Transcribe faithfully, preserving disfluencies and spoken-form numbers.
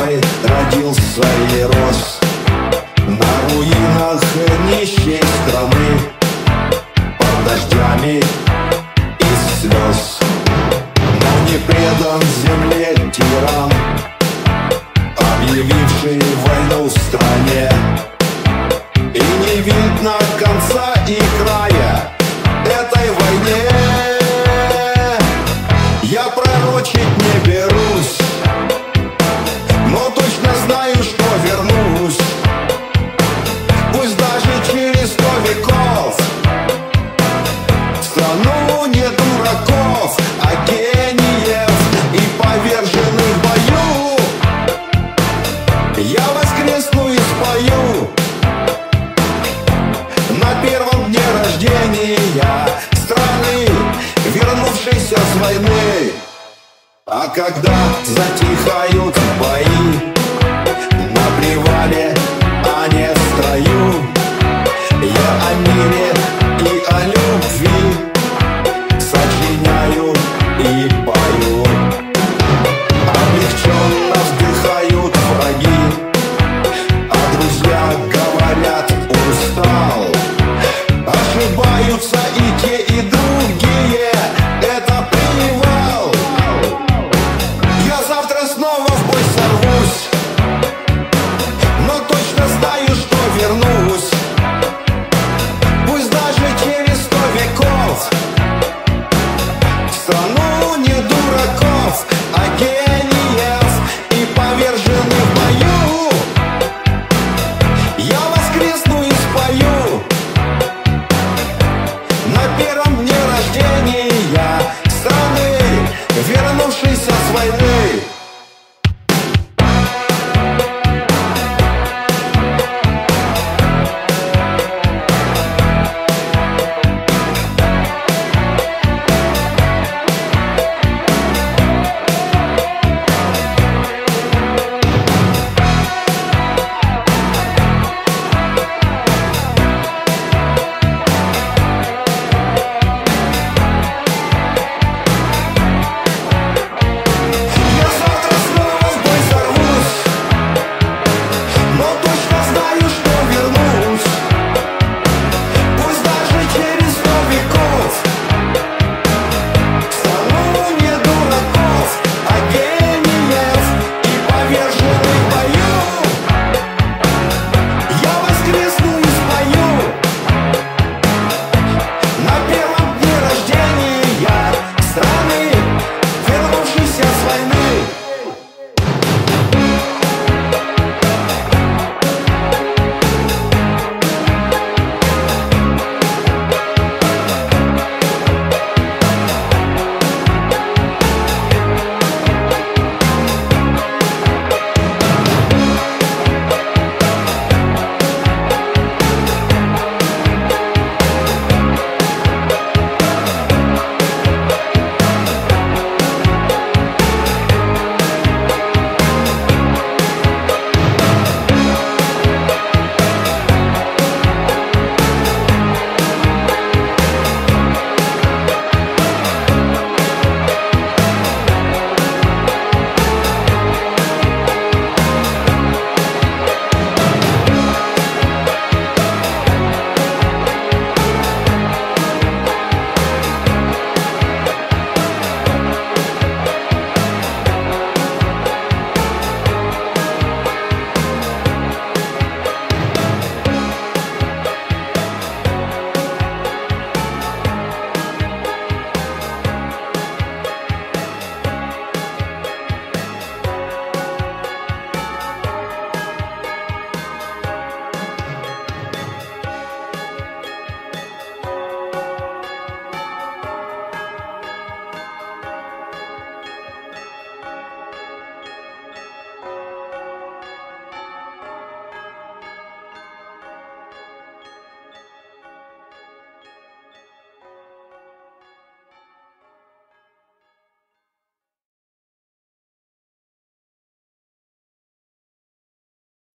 которой родился и рос на руинах нищей страны, под дождями из слез. Но не предан земле тиран, объявивший войну стране. И не видно конца и края этой войне. Я пророчить не берусь, но точно знаю, что вернусь. Пусть даже через сто веков, в страну не дураков, а гениев и поверженных в бою. Я воскресну и спою на первом дне рождения страны, вернувшейся с войны. А когда затихают бои на привале